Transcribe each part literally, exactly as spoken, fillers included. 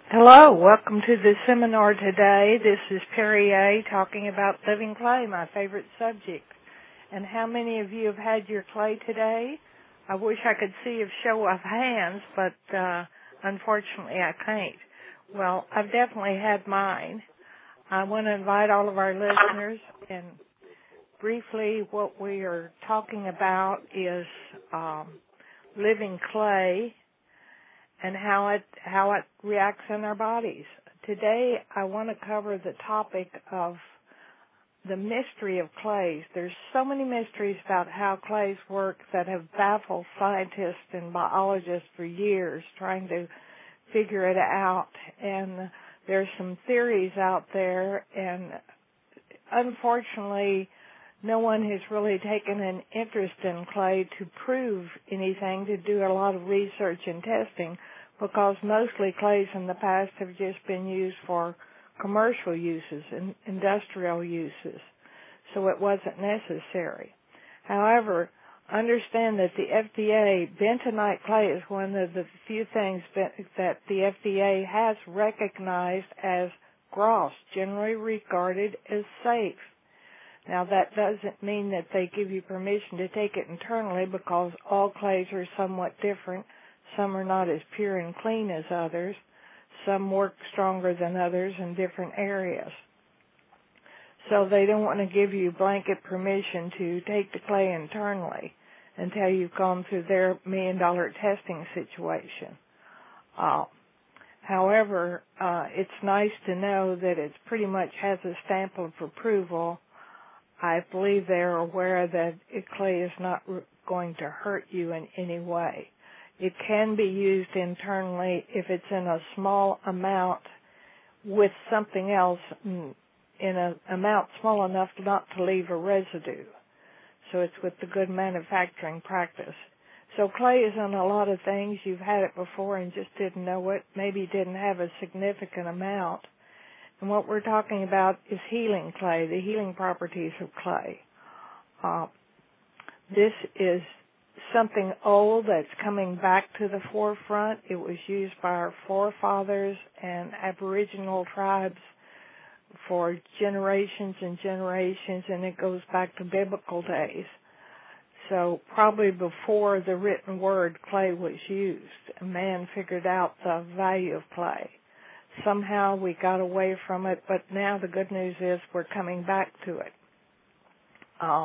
Hello, welcome to the seminar today. This is Perry A. talking about living clay, my favorite subject. And how many of you have had your clay today? I wish I could see a show of hands, but uh, unfortunately I can't. Well, I've definitely had mine. I want to invite all of our listeners, and briefly what we are talking about is um, living clay and how it how it reacts in our bodies. Today, I want to cover the topic of the mystery of clays. There's so many mysteries about how clays work that have baffled scientists and biologists for years trying to figure it out. And there's some theories out there, and unfortunately, no one has really taken an interest in clay to prove anything, to do a lot of research and testing, because mostly clays in the past have just been used for commercial uses and industrial uses, so it wasn't necessary. However, understand that the F D A, bentonite clay is one of the few things that the F D A has recognized as gross, generally regarded as safe. Now, that doesn't mean that they give you permission to take it internally, because all clays are somewhat different. Some are not as pure and clean as others. Some work stronger than others in different areas. So they don't want to give you blanket permission to take the clay internally until you've gone through their million-dollar testing situation. Uh, however, uh, it's nice to know that it pretty much has a stamp of approval. I believe they're aware that clay is not going to hurt you in any way. It can be used internally if it's in a small amount with something else in an amount small enough not to leave a residue. So it's with the good manufacturing practice. So clay is in a lot of things. You've had it before and just didn't know it, maybe didn't have a significant amount. And what we're talking about is healing clay, the healing properties of clay. Uh, this is something old that's coming back to the forefront. It was used by our forefathers and Aboriginal tribes for generations and generations, and it goes back to biblical days. So probably before the written word, clay was used. Man figured out the value of clay. Somehow we got away from it, but now the good news is we're coming back to it. Uh,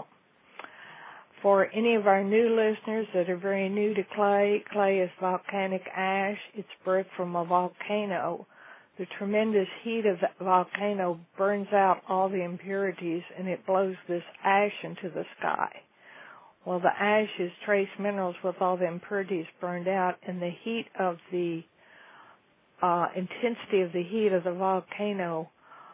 for any of our new listeners that are very new to clay, clay is volcanic ash. It's birthed from a volcano. The tremendous heat of the volcano burns out all the impurities, and it blows this ash into the sky. Well, the ash is trace minerals with all the impurities burned out, and the heat of the Uh, intensity of the heat of the volcano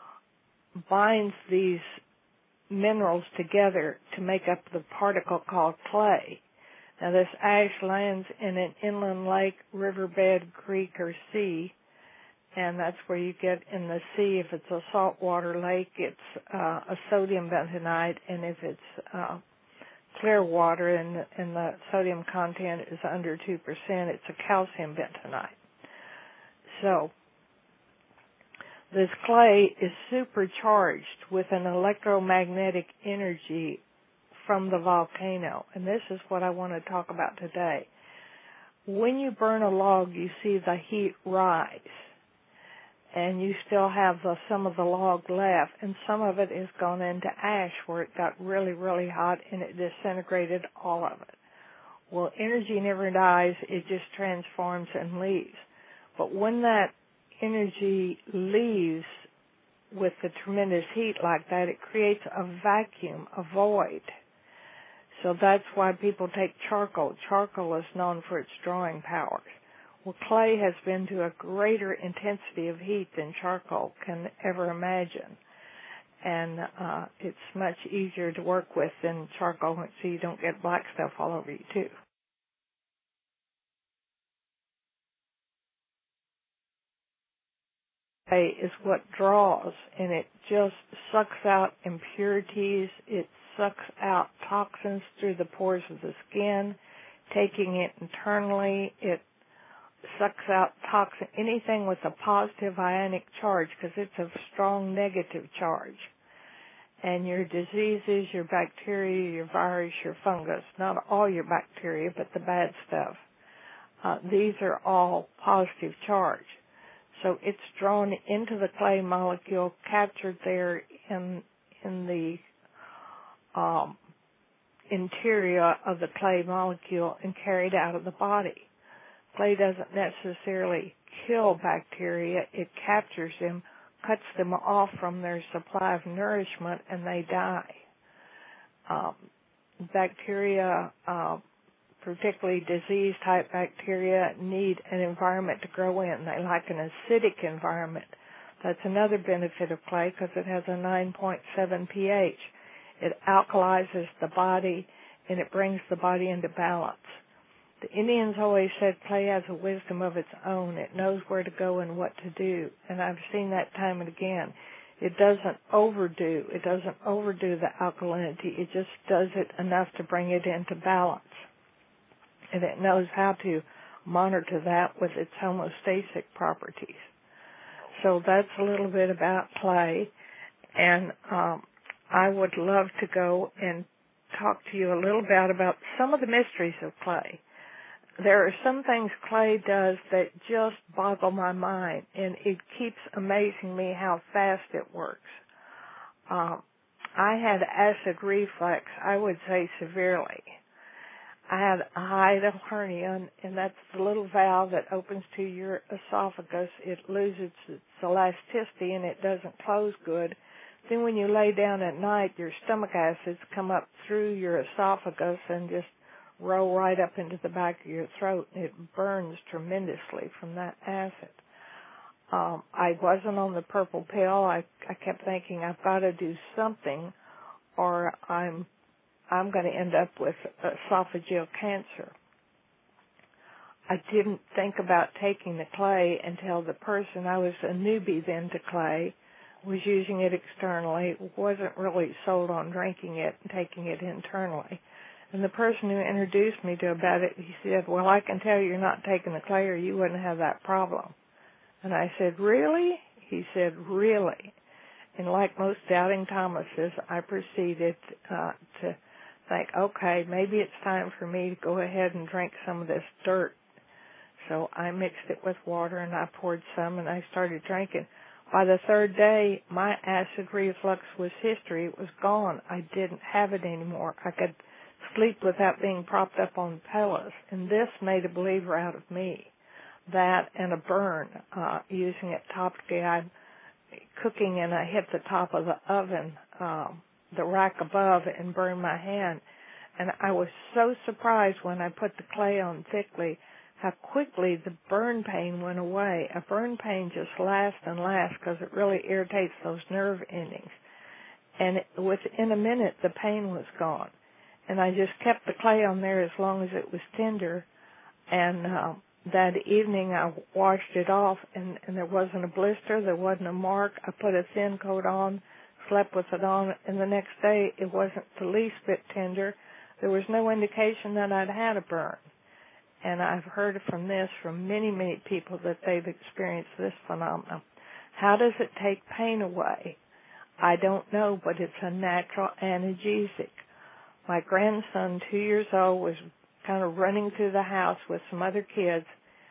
binds these minerals together to make up the particle called clay. Now, this ash lands in an inland lake, riverbed, creek, or sea, and that's where you get in the sea. If it's a saltwater lake, it's uh, a sodium bentonite, and if it's uh, clear water and, and the sodium content is under two percent, it's a calcium bentonite. So, this clay is supercharged with an electromagnetic energy from the volcano, and this is what I want to talk about today. When you burn a log, you see the heat rise, and you still have the, some of the log left, and some of it has gone into ash where it got really, really hot, and it disintegrated all of it. Well, energy never dies, it just transforms and leaves. But when that energy leaves with the tremendous heat like that, it creates a vacuum, a void. So that's why people take charcoal. Charcoal is known for its drawing powers. Well, clay has been to a greater intensity of heat than charcoal can ever imagine. And uh, it's much easier to work with than charcoal, so you don't get black stuff all over you, too. Is what draws, and it just sucks out impurities. It sucks out toxins through the pores of the skin, taking it internally. It sucks out toxin, anything with a positive ionic charge, because it's a strong negative charge. And your diseases, your bacteria, your virus, your fungus, not all your bacteria, but the bad stuff, uh, these are all positive charge. So it's drawn into the clay molecule, captured there in in the um, interior of the clay molecule and carried out of the body. Clay doesn't necessarily kill bacteria. It captures them, cuts them off from their supply of nourishment, and they die. Um, bacteria, uh, particularly disease-type bacteria, need an environment to grow in. They like an acidic environment. That's another benefit of clay because it has a nine point seven pH. It alkalizes the body, and it brings the body into balance. The Indians always said clay has a wisdom of its own. It knows where to go and what to do, and I've seen that time and again. It doesn't overdo. It doesn't overdo the alkalinity. It just does it enough to bring it into balance, and it knows how to monitor that with its homeostatic properties. So that's a little bit about clay, and um, I would love to go and talk to you a little bit about some of the mysteries of clay. There are some things clay does that just boggle my mind, and it keeps amazing me how fast it works. Um, I had acid reflux, I would say severely. I had a hiatal hernia, and that's the little valve that opens to your esophagus. It loses its elasticity, and it doesn't close good. Then when you lay down at night, your stomach acids come up through your esophagus and just roll right up into the back of your throat, and it burns tremendously from that acid. Um, I wasn't on the purple pill. I, I kept thinking, I've got to do something, or I'm I'm going to end up with esophageal cancer. I didn't think about taking the clay until the person, I was a newbie then to clay, was using it externally, wasn't really sold on drinking it and taking it internally. And the person who introduced me to about it, he said, well, I can tell you're not taking the clay or you wouldn't have that problem. And I said, really? He said, really? And like most doubting Thomases, I proceeded uh, to think, okay, maybe it's time for me to go ahead and drink some of this dirt. So I mixed it with water and I poured some and I started drinking. By the third day, my acid reflux was history. It was gone. I didn't have it anymore. I could sleep without being propped up on pillows. And this made a believer out of me. That and a burn, uh, using it topically. I'm cooking and I hit the top of the oven, um, the rack above, and burned my hand. And I was so surprised when I put the clay on thickly how quickly the burn pain went away. A burn pain just lasts and lasts because it really irritates those nerve endings. And within a minute, the pain was gone. And I just kept the clay on there as long as it was tender. And uh, that evening, I washed it off, and, and there wasn't a blister, there wasn't a mark. I put a thin coat on, slept with it on, and the next day, it wasn't the least bit tender. There was no indication that I'd had a burn. And I've heard from this from many, many people that they've experienced this phenomenon. How does it take pain away? I don't know, but it's a natural analgesic. My grandson, two years old, was kind of running through the house with some other kids,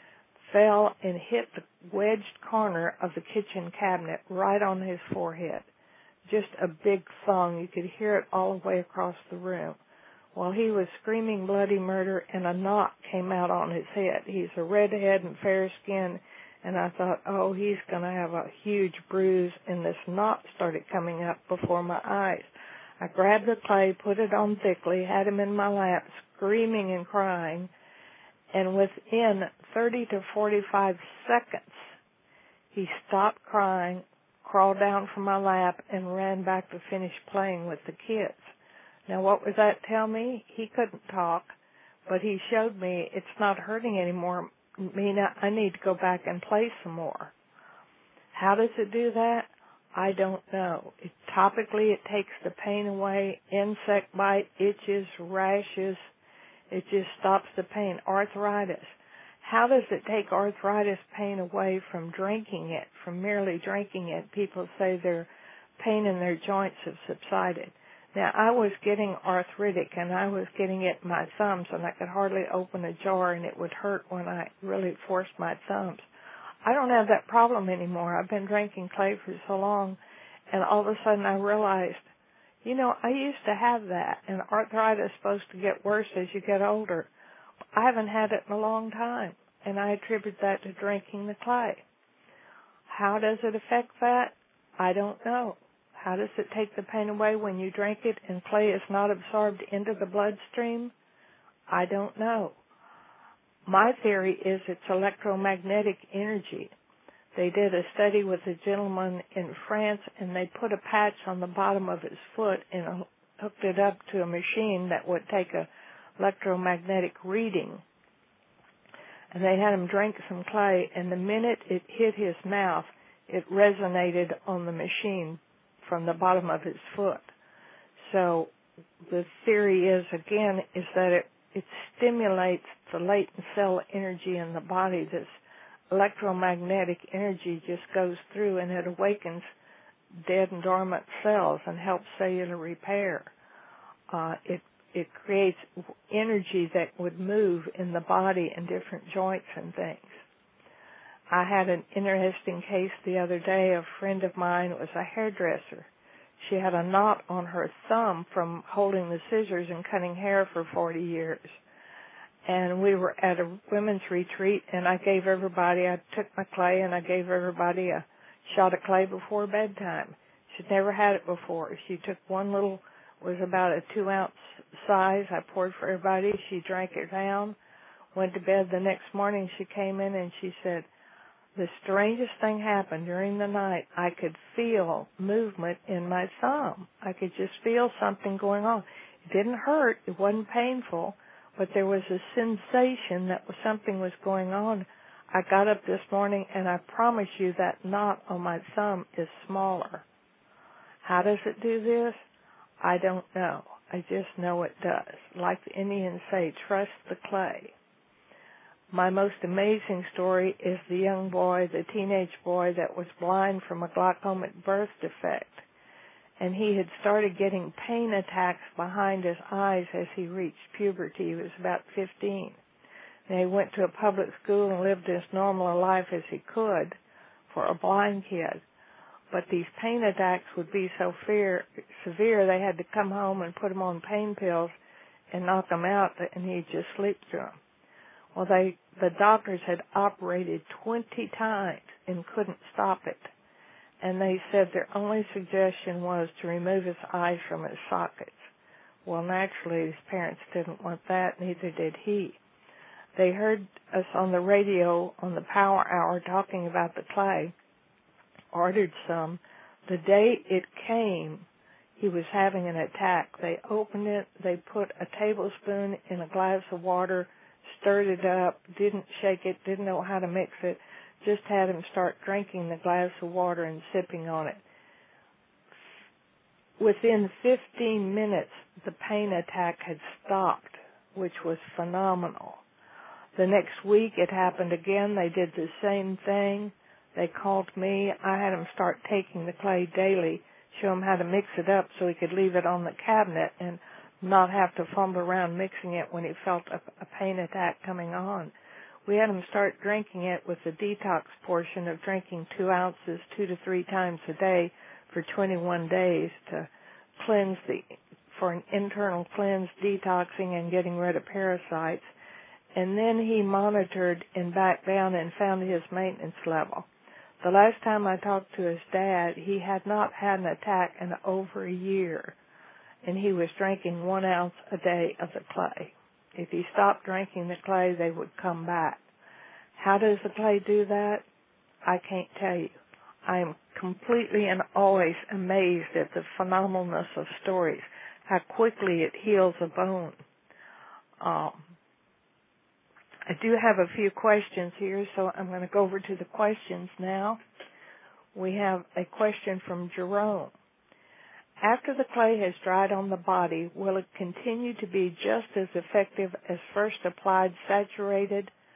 fell and hit the wedged corner of the kitchen cabinet right on his forehead. Just a big thong. You could hear it all the way across the room. While he was screaming bloody murder, and a knot came out on his head. He's a redhead and fair skin, and I thought, oh, he's going to have a huge bruise, and this knot started coming up before my eyes. I grabbed the clay, put it on thickly, had him in my lap, screaming and crying, and within thirty to forty-five seconds, he stopped crying, crawled down from my lap, and ran back to finish playing with the kids. Now, what would that tell me? He couldn't talk, but he showed me it's not hurting anymore. Mina, I need to go back and play some more. How does it do that? I don't know. It, topically, it takes the pain away, insect bite, itches, rashes. It just stops the pain. Arthritis. How does it take arthritis pain away from drinking it, from merely drinking it? People say their pain in their joints have subsided. Now, I was getting arthritic, and I was getting it in my thumbs, and I could hardly open a jar, and it would hurt when I really forced my thumbs. I don't have that problem anymore. I've been drinking clay for so long, and all of a sudden I realized, you know, I used to have that, and arthritis is supposed to get worse as you get older. I haven't had it in a long time, and I attribute that to drinking the clay. How does it affect that? I don't know. How does it take the pain away when you drink it and clay is not absorbed into the bloodstream? I don't know. My theory is it's electromagnetic energy. They did a study with a gentleman in France, and they put a patch on the bottom of his foot and hooked it up to a machine that would take a electromagnetic reading. And they had him drink some clay, and the minute it hit his mouth, it resonated on the machine from the bottom of his foot. So the theory is, again, is that it, it stimulates the latent cell energy in the body. This electromagnetic energy just goes through, and it awakens dead and dormant cells and helps cellular repair. Uh, it It creates energy that would move in the body in different joints and things. I had an interesting case the other day. A friend of mine was a hairdresser. She had a knot on her thumb from holding the scissors and cutting hair for forty years. And we were at a women's retreat, and I gave everybody, I took my clay and I gave everybody a shot of clay before bedtime. She'd never had it before. She took one little, was about a two ounce size. I poured for everybody. She drank it down, went to bed. The next morning she came in and she said, the strangest thing happened during the night. I could feel movement in my thumb. I could just feel something going on. It didn't hurt. It wasn't painful, but there was a sensation that something was going on. I got up this morning, and I promise you that knot on my thumb is smaller. How does it do this? I don't know. I just know it does. Like the Indians say, trust the clay. My most amazing story is the young boy, the teenage boy that was blind from a glaucomic birth defect. And he had started getting pain attacks behind his eyes as he reached puberty. He was about fifteen. And he went to a public school and lived as normal a life as he could for a blind kid. But these pain attacks would be so fear, severe they had to come home and put him on pain pills and knock him out, and he'd just sleep through them. Well, they the doctors had operated twenty times and couldn't stop it. And they said their only suggestion was to remove his eyes from his sockets. Well, naturally, his parents didn't want that, neither did he. They heard us on the radio on the Power Hour talking about the clay, ordered some. The day it came, he was having an attack. They opened it, they put a tablespoon in a glass of water, stirred it up, didn't shake it, didn't know how to mix it, just had him start drinking the glass of water and sipping on it. Within fifteen minutes, the pain attack had stopped, which was phenomenal. The next week, it happened again. They did the same thing. They called me. I had him start taking the clay daily, show him how to mix it up so he could leave it on the cabinet and not have to fumble around mixing it when he felt a, a pain attack coming on. We had him start drinking it with the detox portion of drinking two ounces two to three times a day for twenty-one days to cleanse the, for an internal cleanse, detoxing and getting rid of parasites. And then he monitored and backed down and found his maintenance level. The last time I talked to his dad, he had not had an attack in over a year, and he was drinking one ounce a day of the clay. If he stopped drinking the clay, they would come back. How does the clay do that? I can't tell you. I am completely and always amazed at the phenomenalness of stories, how quickly it heals a bone. Um, I do have a few questions here, so I'm going to go over to the questions now. We have a question from Jerome. After the clay has dried on the body, will it continue to be just as effective as first applied saturated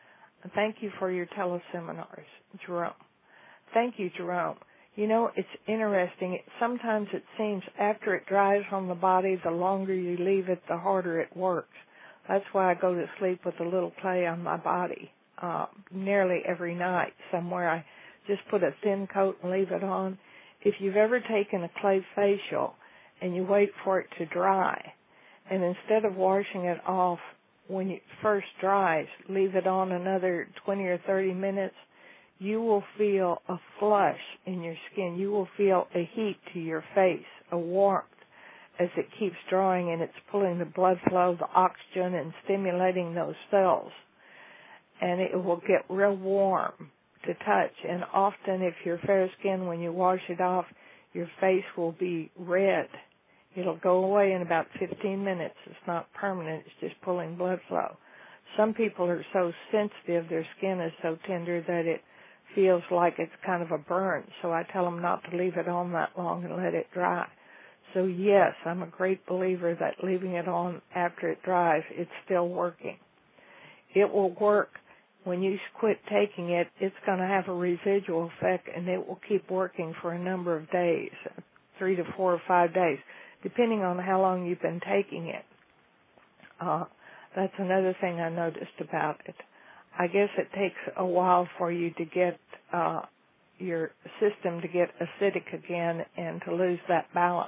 Thank you for your teleseminars, Jerome. Thank you, Jerome. You know, it's interesting. Sometimes it seems after it dries on the body, the longer you leave it, the harder it works. That's why I go to sleep with a little clay on my body uh, nearly every night somewhere. I just put a thin coat and leave it on. If you've ever taken a clay facial and you wait for it to dry, and instead of washing it off when it first dries, leave it on another twenty or thirty minutes, you will feel a flush in your skin. You will feel a heat to your face, a warmth as it keeps drying, and it's pulling the blood flow, the oxygen, and stimulating those cells. And it will get real warm to touch. And often if you're fair skinned, when you wash it off, your face will be red. It'll go away in about fifteen minutes. It's not permanent. It's just pulling blood flow. Some people are so sensitive, their skin is so tender that it feels like it's kind of a burn. So I tell them not to leave it on that long and let it dry. So yes, I'm a great believer that leaving it on after it dries, it's still working. It will work when you quit taking it. It's going to have a residual effect, and it will keep working for a number of days, three to four or five days, depending on how long you've been taking it. Uh, that's another thing I noticed about it. I guess it takes a while for you to get uh, your system to get acidic again and to lose that balance.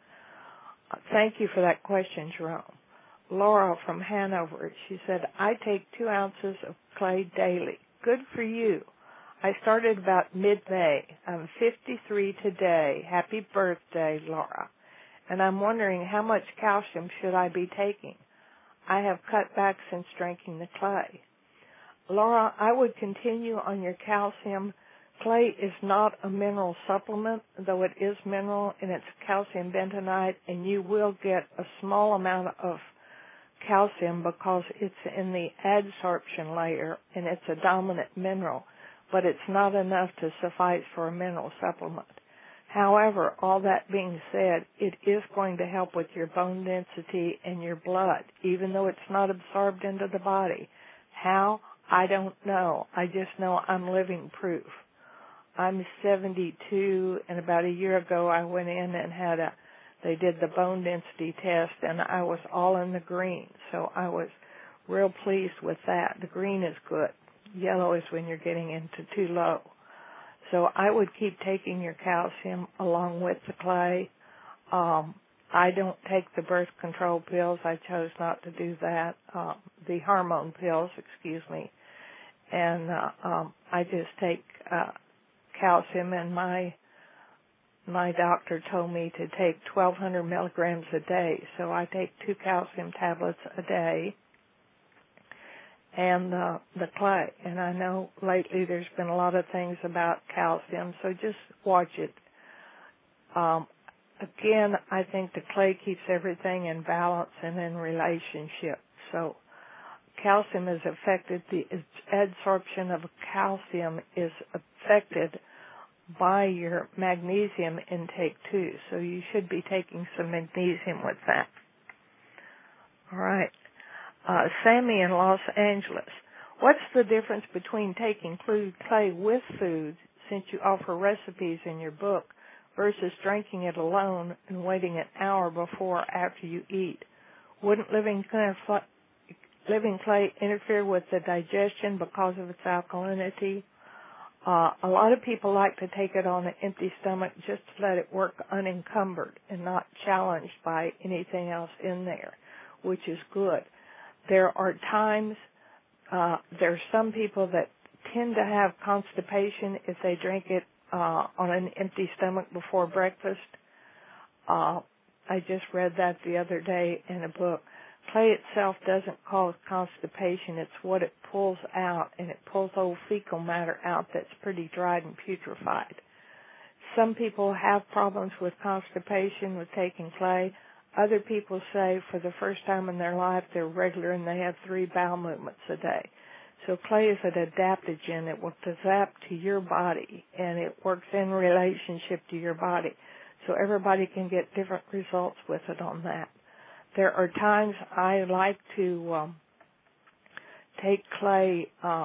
Uh, thank you for that question, Jerome. Laura from Hanover, she said, I take two ounces of clay daily. Good for you. I started about mid-May. I'm fifty-three today. Happy birthday, Laura. And I'm wondering how much calcium should I be taking? I have cut back since drinking the clay. Laura, I would continue on your calcium. Clay is not a mineral supplement, though it is mineral, and it's calcium bentonite, and you will get a small amount of calcium because it's in the adsorption layer, and it's a dominant mineral, but it's not enough to suffice for a mineral supplement. However, all that being said, it is going to help with your bone density and your blood, even though it's not absorbed into the body. How? I don't know. I just know I'm living proof. I'm seventy-two, and about a year ago I went in and had a, they did the bone density test, and I was all in the green. So I was real pleased with that. The green is good. Yellow is when you're getting into too low. So I would keep taking your calcium along with the clay. Um, I don't take the birth control pills. I chose not to do that. Uh, the hormone pills, excuse me. And uh, um, I just take uh, calcium, and my my doctor told me to take twelve hundred milligrams a day. So I take two calcium tablets a day and uh, the clay. And I know lately there's been a lot of things about calcium, so just watch it. Um, again, I think the clay keeps everything in balance and in relationship. So calcium is affected, the adsorption of calcium is affected by your magnesium intake too. So you should be taking some magnesium with that. All right. Uh, Sammy in Los Angeles. What's the difference between taking clay with food, since you offer recipes in your book, versus drinking it alone and waiting an hour before or after you eat? Wouldn't living clay, living clay interfere with the digestion because of its alkalinity? Uh, a lot of people like to take it on an empty stomach just to let it work unencumbered and not challenged by anything else in there, which is good. There are times, uh, there are some people that tend to have constipation if they drink it uh, on an empty stomach before breakfast. Uh, I just read that the other day in a book. Clay itself doesn't cause constipation. It's what it pulls out, and it pulls old fecal matter out that's pretty dried and putrefied. Some people have problems with constipation with taking clay. Other people say for the first time in their life they're regular and they have three bowel movements a day. So clay is an adaptogen. It will adapt to your body, and it works in relationship to your body. So everybody can get different results with it on that. There are times I like to um, take clay uh,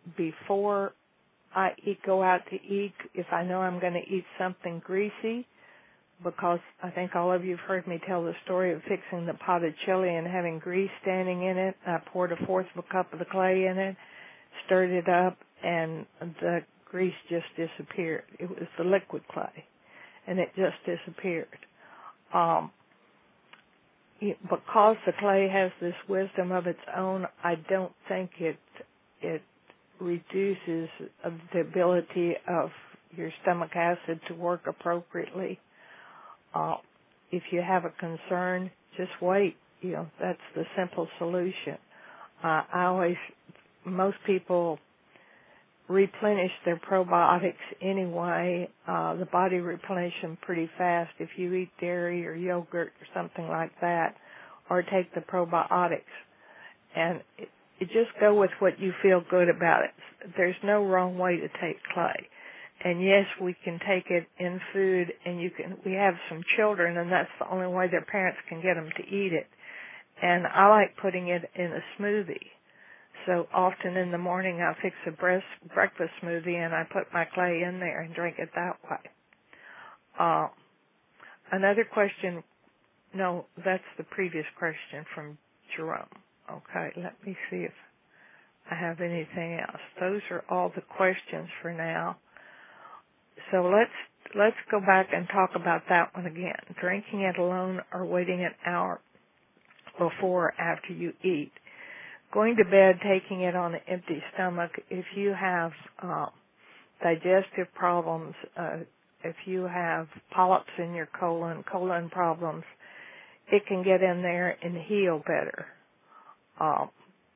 before I eat, go out to eat, if I know I'm going to eat something greasy, because I think all of you have heard me tell the story of fixing the potted chili and having grease standing in it. I poured a fourth of a cup of the clay in it, stirred it up, and the grease just disappeared. It was the liquid clay, and it just disappeared. Um, because the clay has this wisdom of its own, I don't think it it reduces the ability of your stomach acid to work appropriately. Uh, if you have a concern, just wait. You know, that's the simple solution. Uh, I always, most people replenish their probiotics anyway. Uh, the body replenishes them pretty fast if you eat dairy or yogurt or something like that, or take the probiotics. And it, it just go with what you feel good about it. There's no wrong way to take clay. And yes, we can take it in food, and you can. We have some children, and that's the only way their parents can get them to eat it. And I like putting it in a smoothie. So often in the morning I fix a breast, breakfast smoothie and I put my clay in there and drink it that way. Uh, another question, no, that's the previous question from Jerome. Okay, let me see if I have anything else. Those are all the questions for now. So let's let's go back and talk about that one again. Drinking it alone or waiting an hour before or after you eat. Going to bed, taking it on an empty stomach, if you have uh, digestive problems, uh, if you have polyps in your colon, colon problems, it can get in there and heal better. Uh,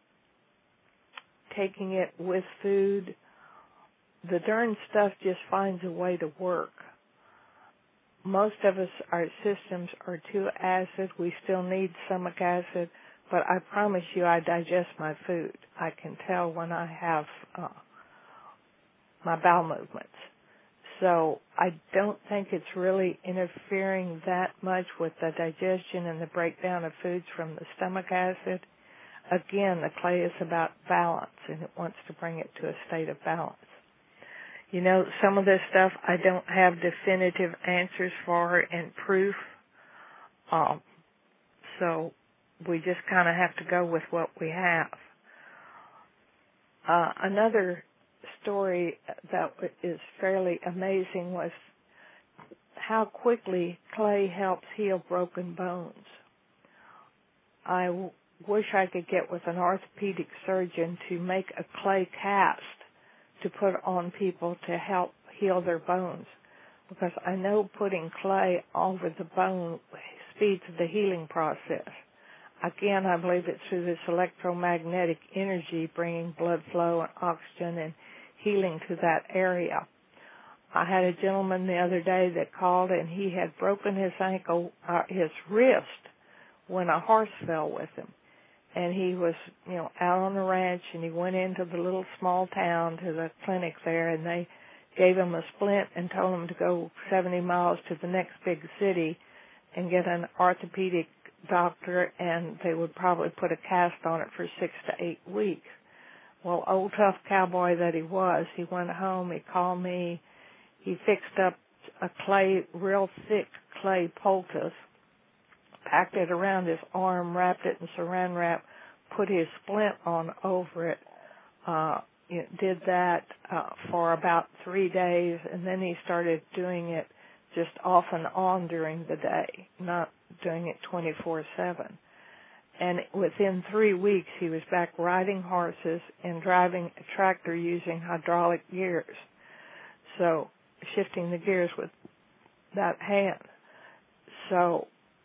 taking it with food, the darn stuff just finds a way to work. Most of us, our systems are too acid. We still need stomach acid. But I promise you I digest my food. I can tell when I have uh, my bowel movements. So I don't think it's really interfering that much with the digestion and the breakdown of foods from the stomach acid. Again, the clay is about balance, and it wants to bring it to a state of balance. You know, some of this stuff I don't have definitive answers for and proof. Um, so we just kind of have to go with what we have. Uh, another story that is fairly amazing was how quickly clay helps heal broken bones. I w- wish I could get with an orthopedic surgeon to make a clay cast to put on people to help heal their bones, because I know putting clay over the bone speeds the healing process. Again, I believe it's through this electromagnetic energy bringing blood flow and oxygen and healing to that area. I had a gentleman the other day that called, and he had broken his ankle, uh, his wrist, when a horse fell with him. And he was, you know, out on the ranch, and he went into the little small town to the clinic there, and they gave him a splint and told him to go seventy miles to the next big city and get an orthopedic doctor, and they would probably put a cast on it for six to eight weeks. Well, old tough cowboy that he was, he went home, he called me, he fixed up a clay, real thick clay poultice, packed it around his arm, wrapped it in saran wrap, put his splint on over it, uh, you know, did that uh, for about three days, and then he started doing it just off and on during the day, not doing it twenty-four seven. And within three weeks, he was back riding horses and driving a tractor using hydraulic gears. So shifting the gears with that hand. So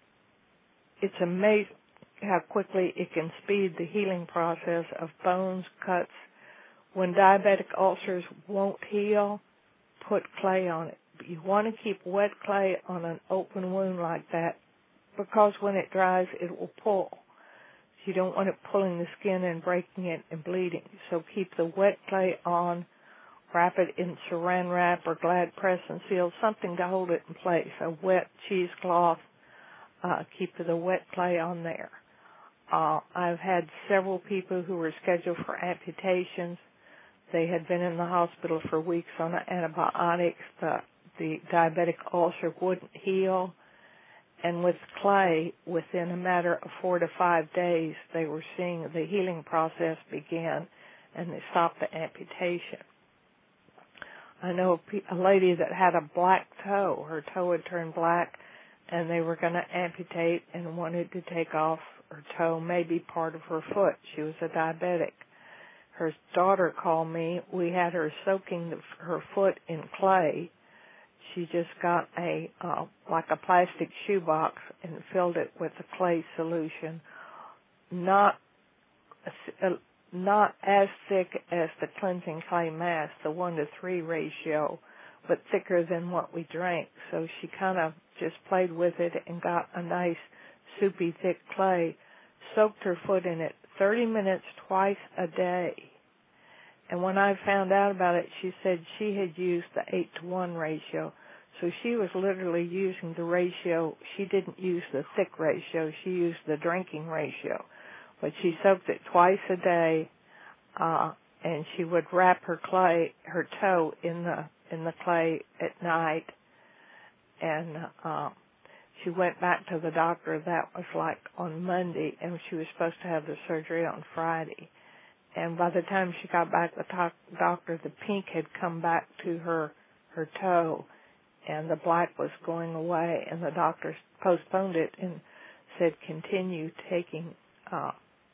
it's amazing how quickly it can speed the healing process of bones, cuts. When diabetic ulcers won't heal, put clay on it. You want to keep wet clay on an open wound like that, because when it dries, it will pull. You don't want it pulling the skin and breaking it and bleeding. So keep the wet clay on, wrap it in saran wrap or Glad press and seal, something to hold it in place, a wet cheesecloth. Uh, keep the wet clay on there. Uh, I've had several people who were scheduled for amputations. They had been in the hospital for weeks on antibiotics. The, the diabetic ulcer wouldn't heal. And with clay, within a matter of four to five days, they were seeing the healing process begin, and they stopped the amputation. I know a lady that had a black toe. Her toe had turned black, and they were going to amputate and wanted to take off her toe, maybe part of her foot. She was a diabetic. Her daughter called me. We had her soaking the, her foot in clay. She just got a uh, like a plastic shoebox and filled it with a clay solution, not uh, not as thick as the cleansing clay mask, the one to three ratio, but thicker than what we drank. So she kind of just played with it and got a nice soupy thick clay, soaked her foot in it thirty minutes twice a day. And when I found out about it, she said she had used the eight to one ratio. So she was literally using the ratio. She didn't use the thick ratio. She used the drinking ratio. But she soaked it twice a day, uh, and she would wrap her clay, her toe in the in the clay at night. And uh, she went back to the doctor. That was like on Monday, and she was supposed to have the surgery on Friday. And by the time she got back, the to- doctor, the pink had come back to her her toe, and the black was going away, and the doctor postponed it and said, continue taking, uh,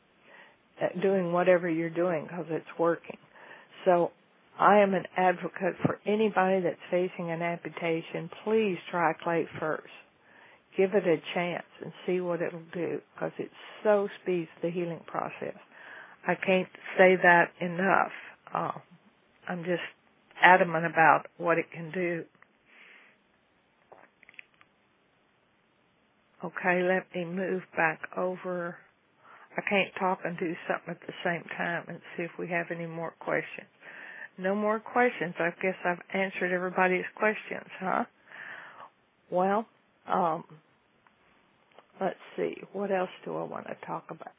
doing whatever you're doing because it's working. So I am an advocate for anybody that's facing an amputation. Please try clay first. Give it a chance and see what it'll do because it so speeds the healing process. I can't say that enough. Uh, I'm just adamant about what it can do. Okay, let me move back over. I can't talk and do something at the same time and see if we have any more questions. No more questions. I guess I've answered everybody's questions, huh? Well, um, let's see. What else do I want to talk about?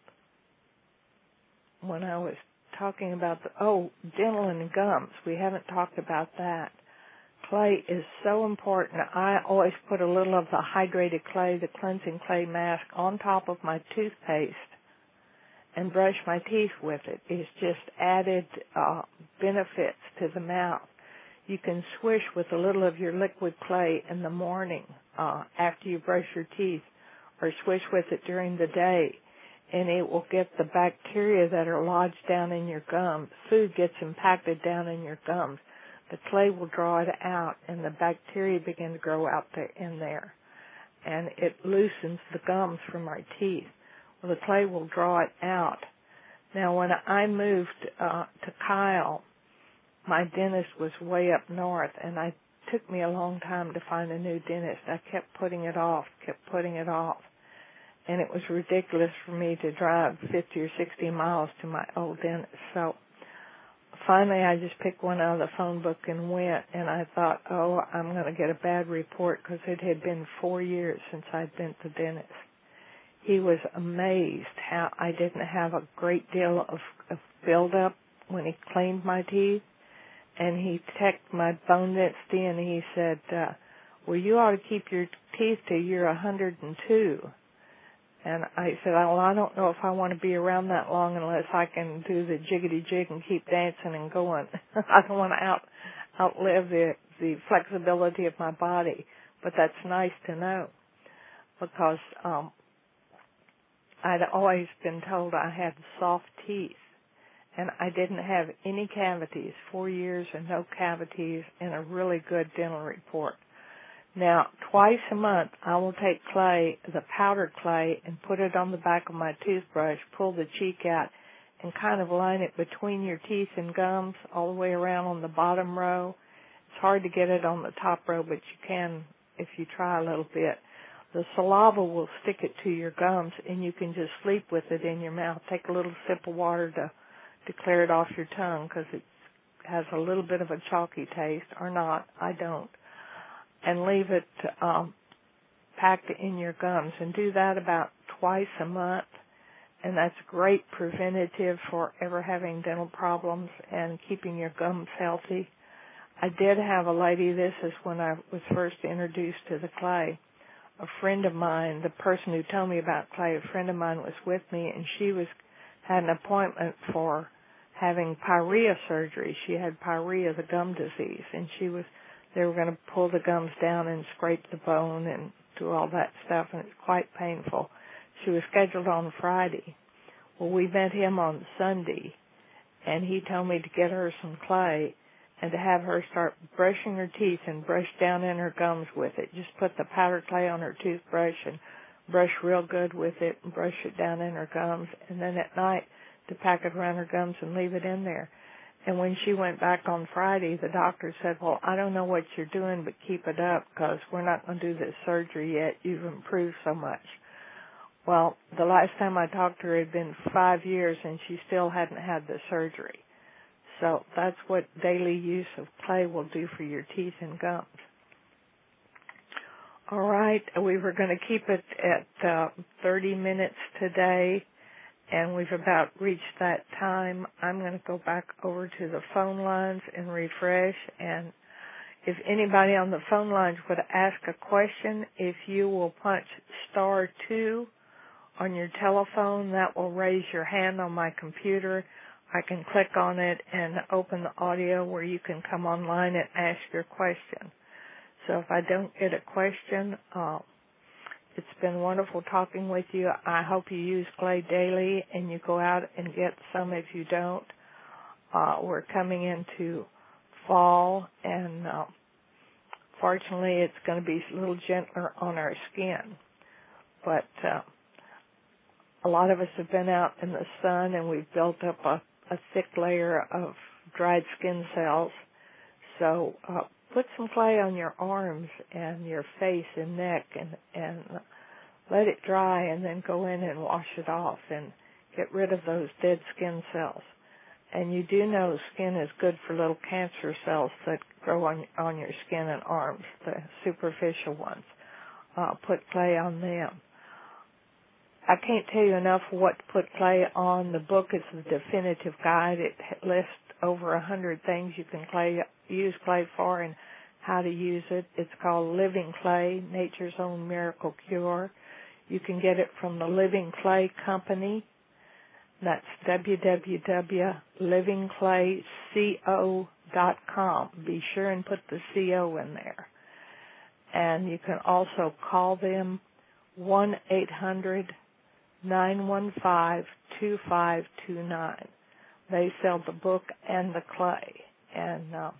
When I was talking about the, oh, dental and gums, we haven't talked about that. Clay is so important. I always put a little of the hydrated clay, the cleansing clay mask, on top of my toothpaste and brush my teeth with it. It's just added uh, benefits to the mouth. You can swish with a little of your liquid clay in the morning uh, after you brush your teeth, or swish with it during the day, and it will get the bacteria that are lodged down in your gums. Food gets impacted down in your gums. The clay will draw it out, and the bacteria begin to grow out there in there, and it loosens the gums from our teeth. Well, the clay will draw it out. Now, when I moved uh, to Kyle, my dentist was way up north, and it took me a long time to find a new dentist. I kept putting it off, kept putting it off, and it was ridiculous for me to drive fifty or sixty miles to my old dentist. So finally, I just picked one out of the phone book and went, and I thought, oh, I'm going to get a bad report because it had been four years since I'd been to the dentist. He was amazed how I didn't have a great deal of, of buildup when he cleaned my teeth, and he checked my bone density, and he said, uh, well, you ought to keep your teeth till you're one hundred two. And I said, well, I don't know if I want to be around that long unless I can do the jiggity jig and keep dancing and going. I don't want to out outlive the the flexibility of my body, but that's nice to know because um, I'd always been told I had soft teeth, and I didn't have any cavities. Four years and no cavities, and a really good dental report. Now, twice a month, I will take clay, the powdered clay, and put it on the back of my toothbrush, pull the cheek out, and kind of line it between your teeth and gums all the way around on the bottom row. It's hard to get it on the top row, but you can if you try a little bit. The saliva will stick it to your gums, and you can just sleep with it in your mouth. Take a little sip of water to, to clear it off your tongue because it has a little bit of a chalky taste, or not. I don't. And leave it um, packed in your gums, and do that about twice a month. and that's great preventative for ever having dental problems and keeping your gums healthy. I did have a lady, this is when I was first introduced to the clay. A friend of mine, the person who told me about clay, a friend of mine was with me, and she was had an appointment for having pyorrhea surgery. She had pyorrhea, the gum disease, and she was they were going to pull the gums down and scrape the bone and do all that stuff, and it's quite painful. She was scheduled on Friday. Well, we met him on Sunday, and he told me to get her some clay and to have her start brushing her teeth and brush down in her gums with it. Just put the powdered clay on her toothbrush and brush real good with it and brush it down in her gums, and then at night to pack it around her gums and leave it in there. And when she went back on Friday, the doctor said, well, I don't know what you're doing, but keep it up because we're not going to do this surgery yet. You've improved so much. Well, the last time I talked to her had been five years, and she still hadn't had the surgery. So that's what daily use of clay will do for your teeth and gums. All right, we were going to keep it at uh, thirty minutes today, and we've about reached that time. I'm going to go back over to the phone lines and refresh, and if anybody on the phone lines would ask a question, if you will punch star two on your telephone, that will raise your hand on my computer. I can click on it and open the audio where you can come online and ask your question. So if I don't get a question, uh, it's been wonderful talking with you. I hope you use clay daily and you go out and get some if you don't. Uh, we're coming into fall, and uh, fortunately it's going to be a little gentler on our skin. But uh, a lot of us have been out in the sun, and we've built up a, a thick layer of dried skin cells. So uh, put some clay on your arms and your face and neck and, and let it dry, and then go in and wash it off and get rid of those dead skin cells. And you do know skin is good for little cancer cells that grow on, on your skin and arms, the superficial ones. Uh, put clay on them. I can't tell you enough what to put clay on. The book is the definitive guide. It lists over a hundred things you can clay, use clay for and how to use it. It's called Living Clay, Nature's Own Miracle Cure. You can get it from the Living Clay Company. That's w w w dot living clay co dot com. Be sure and put the C O in there. And you can also call them one eight hundred nine one five two five two nine. They sell the book and the clay. And uh,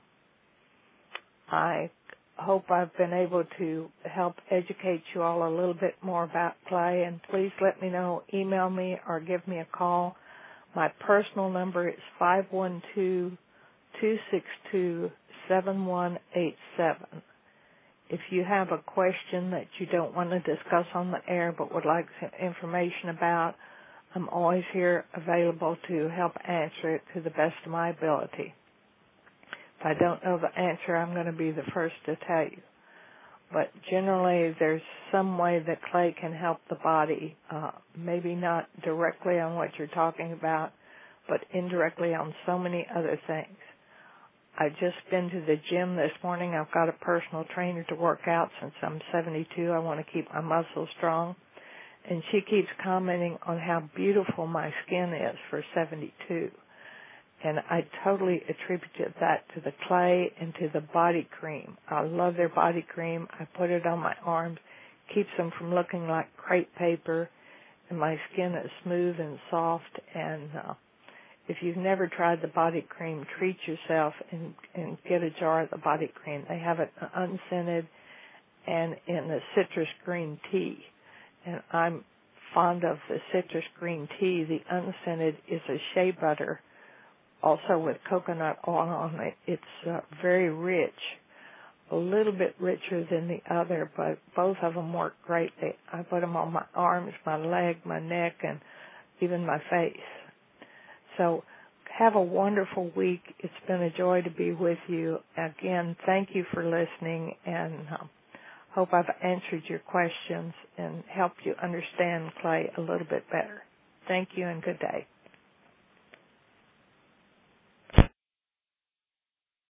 I hope I've been able to help educate you all a little bit more about clay. And please let me know, email me or give me a call. My personal number is five one two, two six two, seven one eight seven. If you have a question that you don't want to discuss on the air but would like some information about, I'm always here available to help answer it to the best of my ability. If I don't know the answer, I'm going to be the first to tell you. But generally, there's some way that clay can help the body, uh, maybe not directly on what you're talking about, but indirectly on so many other things. I've just been to the gym this morning. I've got a personal trainer to work out since I'm seventy-two. I want to keep my muscles strong. And she keeps commenting on how beautiful my skin is for seventy-two. And I totally attributed that to the clay and to the body cream. I love their body cream. I put it on my arms. Keeps them from looking like crepe paper. And my skin is smooth and soft. And uh, if you've never tried the body cream, treat yourself and, and get a jar of the body cream. They have it unscented and in the citrus green tea. And I'm fond of the citrus green tea. The unscented is a shea butter, also with coconut oil on it. It's uh, very rich, a little bit richer than the other, but both of them work great. They, I put them on my arms, my leg, my neck, and even my face. So have a wonderful week. It's been a joy to be with you. Again, thank you for listening, and um, hope I've answered your questions and helped you understand clay a little bit better. Thank you and good day.